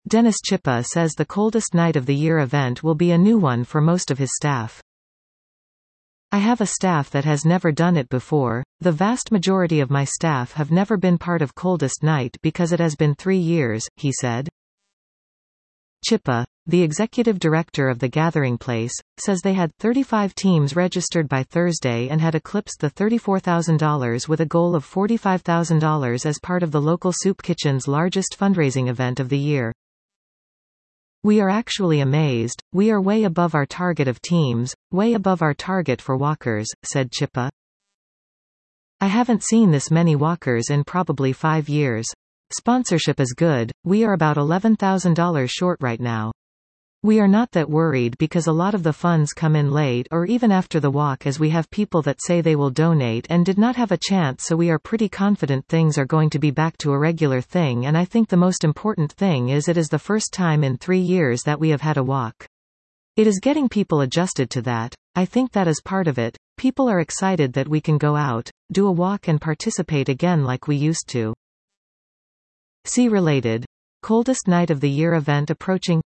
Dennis Chippa says the Coldest Night of the Year event will be a new one for most of his staff. I have a staff that has never done it before. The vast majority of my staff have never been part of Coldest Night because it has been 3 years, he said. Chippa, the executive director of the Gathering Place, says they had 35 teams registered by Thursday and had eclipsed the $34,000 with a goal of $45,000 as part of the local soup kitchen's largest fundraising event of the year. We are actually amazed. We are way above our target of teams, way above our target for walkers, said Chippa. I haven't seen this many walkers in probably 5 years. Sponsorship is good. We are about $11,000 short right now. We are not that worried because a lot of the funds come in late or even after the walk, as we have people that say they will donate and did not have a chance, so we are pretty confident things are going to be back to a regular thing. And I think the most important thing is it is the first time in 3 years that we have had a walk. It is getting people adjusted to that. I think that is part of it. People are excited that we can go out, do a walk and participate again like we used to. See related. Coldest Night of the Year event approaching.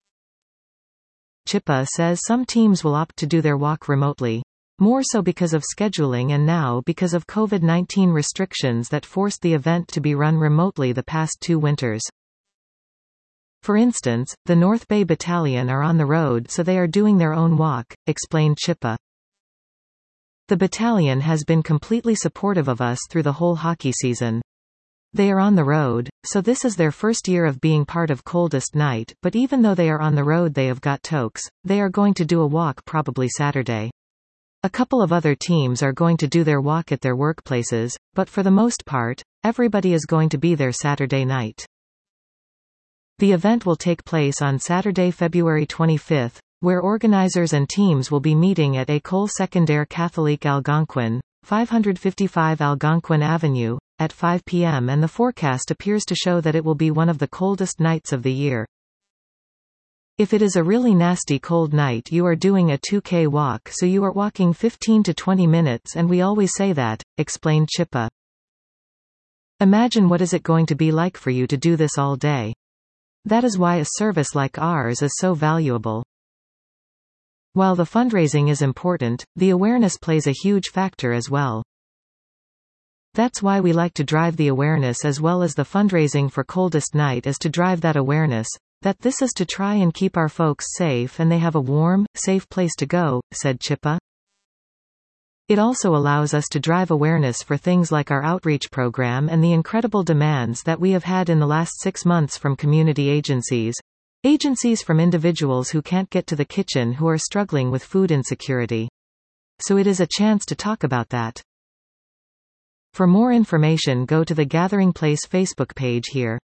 Chippa says some teams will opt to do their walk remotely. More so because of scheduling and now because of COVID-19 restrictions that forced the event to be run remotely the past 2 winters. For instance, the North Bay Battalion are on the road, so they are doing their own walk, explained Chippa. The battalion has been completely supportive of us through the whole hockey season. They are on the road, so this is their first year of being part of Coldest Night, but even though they are on the road they have got toques. They are going to do a walk probably Saturday. A couple of other teams are going to do their walk at their workplaces, but for the most part, everybody is going to be there Saturday night. The event will take place on Saturday, February 25th, where organizers and teams will be meeting at École Secondaire Catholique Algonquin, 555 Algonquin Avenue, at 5 p.m. and the forecast appears to show that it will be one of the coldest nights of the year. If it is a really nasty cold night, you are doing a 2K walk, so you are walking 15 to 20 minutes, and we always say that, explained Chippa. Imagine what is it going to be like for you to do this all day. That is why a service like ours is so valuable. While the fundraising is important, the awareness plays a huge factor as well. That's why we like to drive the awareness as well as the fundraising for Coldest Night, is to drive that awareness, that this is to try and keep our folks safe and they have a warm, safe place to go, said Chippa. It also allows us to drive awareness for things like our outreach program and the incredible demands that we have had in the last 6 months from community agencies from individuals who can't get to the kitchen, who are struggling with food insecurity. So it is a chance to talk about that. For more information, go to the Gathering Place Facebook page here.